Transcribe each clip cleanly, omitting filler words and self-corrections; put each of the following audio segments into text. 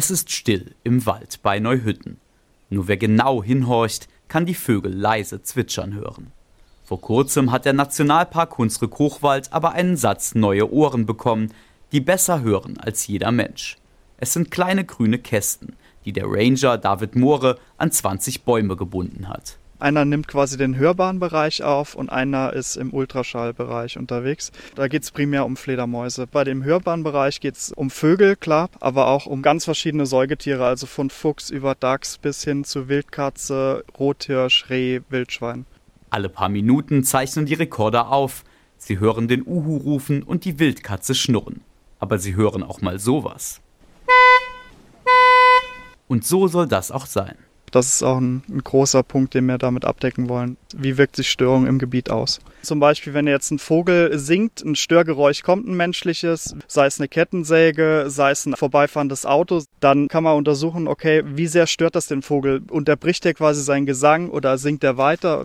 Es ist still im Wald bei Neuhütten. Nur wer genau hinhorcht, kann die Vögel leise zwitschern hören. Vor kurzem hat der Nationalpark Hunsrück-Hochwald aber einen Satz neue Ohren bekommen, die besser hören als jeder Mensch. Es sind kleine grüne Kästen, die der Ranger David Moore an 20 Bäume gebunden hat. Einer nimmt quasi den hörbaren Bereich auf und einer ist im Ultraschallbereich unterwegs. Da geht es primär um Fledermäuse. Bei dem hörbaren Bereich geht es um Vögel, klar, aber auch um ganz verschiedene Säugetiere, also von Fuchs über Dachs bis hin zu Wildkatze, Rothirsch, Reh, Wildschwein. Alle paar Minuten zeichnen die Rekorder auf. Sie hören den Uhu rufen und die Wildkatze schnurren. Aber sie hören auch mal sowas. Und so soll das auch sein. Das ist auch ein großer Punkt, den wir damit abdecken wollen. Wie wirkt sich Störung im Gebiet aus? Zum Beispiel, wenn jetzt ein Vogel singt, ein Störgeräusch kommt, ein menschliches, sei es eine Kettensäge, sei es ein vorbeifahrendes Auto, dann kann man untersuchen, okay, wie sehr stört das den Vogel? Unterbricht er quasi seinen Gesang oder singt er weiter?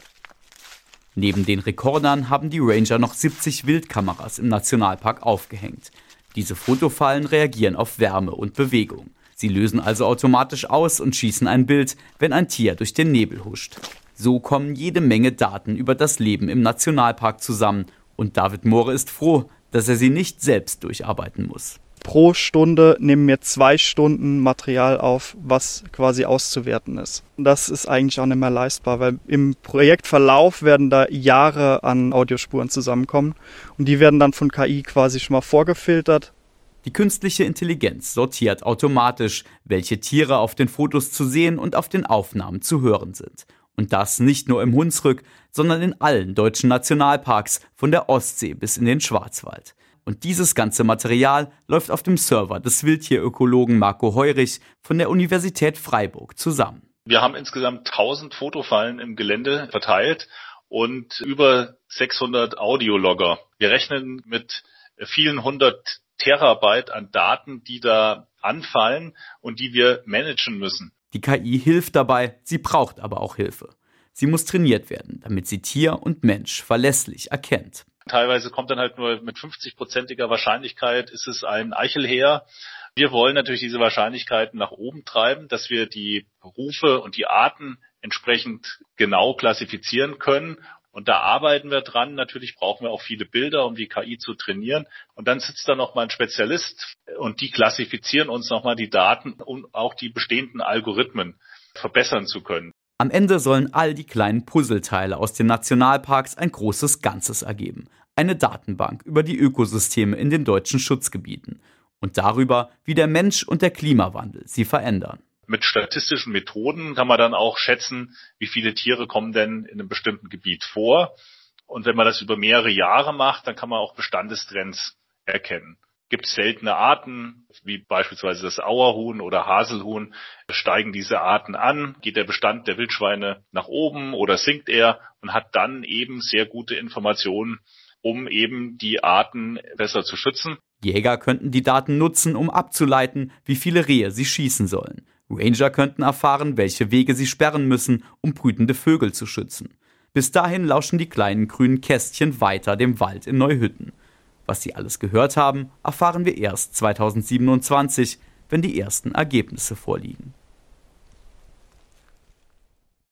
Neben den Rekordern haben die Ranger noch 70 Wildkameras im Nationalpark aufgehängt. Diese Fotofallen reagieren auf Wärme und Bewegung. Sie lösen also automatisch aus und schießen ein Bild, wenn ein Tier durch den Nebel huscht. So kommen jede Menge Daten über das Leben im Nationalpark zusammen. Und David Moore ist froh, dass er sie nicht selbst durcharbeiten muss. Pro Stunde nehmen wir 2 Stunden Material auf, was quasi auszuwerten ist. Das ist eigentlich auch nicht mehr leistbar, weil im Projektverlauf werden da Jahre an Audiospuren zusammenkommen. Und die werden dann von KI quasi schon mal vorgefiltert. Die künstliche Intelligenz sortiert automatisch, welche Tiere auf den Fotos zu sehen und auf den Aufnahmen zu hören sind. Und das nicht nur im Hunsrück, sondern in allen deutschen Nationalparks, von der Ostsee bis in den Schwarzwald. Und dieses ganze Material läuft auf dem Server des Wildtierökologen Marco Heurich von der Universität Freiburg zusammen. Wir haben insgesamt 1000 Fotofallen im Gelände verteilt und über 600 Audiologger. Wir rechnen mit vielen 100 Terabyte an Daten, die da anfallen und die wir managen müssen. Die KI hilft dabei, sie braucht aber auch Hilfe. Sie muss trainiert werden, damit sie Tier und Mensch verlässlich erkennt. Teilweise kommt dann halt nur mit 50%iger Wahrscheinlichkeit ist es ein Eichelhäher. Wir wollen natürlich diese Wahrscheinlichkeiten nach oben treiben, dass wir die Berufe und die Arten entsprechend genau klassifizieren können. Und da arbeiten wir dran. Natürlich brauchen wir auch viele Bilder, um die KI zu trainieren. Und dann sitzt da nochmal ein Spezialist und die klassifizieren uns nochmal die Daten, um auch die bestehenden Algorithmen verbessern zu können. Am Ende sollen all die kleinen Puzzleteile aus den Nationalparks ein großes Ganzes ergeben. Eine Datenbank über die Ökosysteme in den deutschen Schutzgebieten und darüber, wie der Mensch und der Klimawandel sie verändern. Mit statistischen Methoden kann man dann auch schätzen, wie viele Tiere kommen denn in einem bestimmten Gebiet vor. Und wenn man das über mehrere Jahre macht, dann kann man auch Bestandestrends erkennen. Gibt es seltene Arten, wie beispielsweise das Auerhuhn oder Haselhuhn, steigen diese Arten an, geht der Bestand der Wildschweine nach oben oder sinkt er und hat dann eben sehr gute Informationen, um eben die Arten besser zu schützen. Jäger könnten die Daten nutzen, um abzuleiten, wie viele Rehe sie schießen sollen. Ranger könnten erfahren, welche Wege sie sperren müssen, um brütende Vögel zu schützen. Bis dahin lauschen die kleinen grünen Kästchen weiter dem Wald in Neuhütten. Was sie alles gehört haben, erfahren wir erst 2027, wenn die ersten Ergebnisse vorliegen.